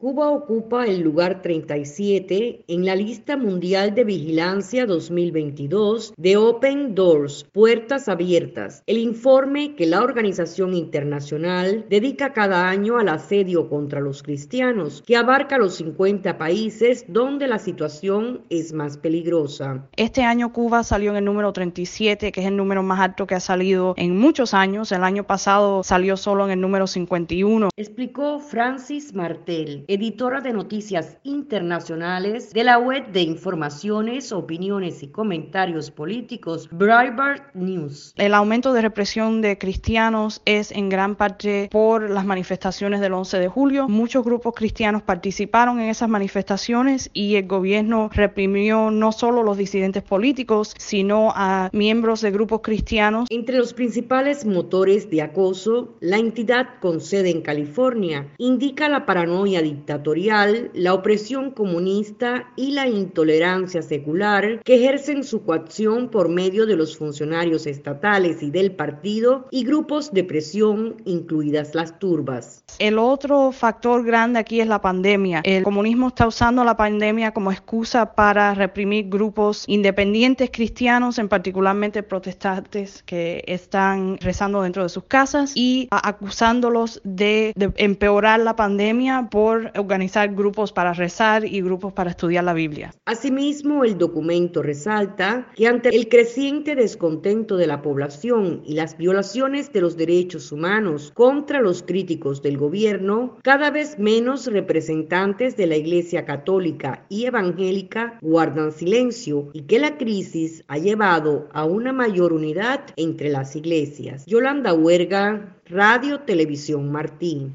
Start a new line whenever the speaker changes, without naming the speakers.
Cuba ocupa el lugar 37 en la lista mundial de vigilancia 2022 de Open Doors, Puertas Abiertas, el informe que la organización internacional dedica cada año al asedio contra los cristianos, que abarca los 50 países donde la situación es más peligrosa.
Este año Cuba salió en el número 37, que es el número más alto que ha salido en muchos años. El año pasado salió solo en el número 51.
Explicó Francis Martel, editora de noticias internacionales de la web de informaciones, opiniones y comentarios políticos Breitbart News.
El aumento de represión de cristianos es en gran parte por las manifestaciones del 11 de julio. Muchos grupos cristianos participaron en esas manifestaciones y el gobierno reprimió no solo los disidentes políticos, sino a miembros de grupos cristianos.
Entre los principales motores de acoso, la entidad con sede en California indica la paranoia dictatorial, la opresión comunista y la intolerancia secular que ejercen su coacción por medio de los funcionarios estatales y del partido y grupos de presión, incluidas las turbas.
El otro factor grande aquí es la pandemia. El comunismo está usando la pandemia como excusa para reprimir grupos independientes cristianos, en particularmente protestantes que están rezando dentro de sus casas y acusándolos de empeorar la pandemia por organizar grupos para rezar y grupos para estudiar la Biblia.
Asimismo, el documento resalta que ante el creciente descontento de la población y las violaciones de los derechos humanos contra los críticos del gobierno, cada vez menos representantes de la Iglesia Católica y Evangélica guardan silencio y que la crisis ha llevado a una mayor unidad entre las iglesias. Yolanda Huerga, Radio Televisión Martín.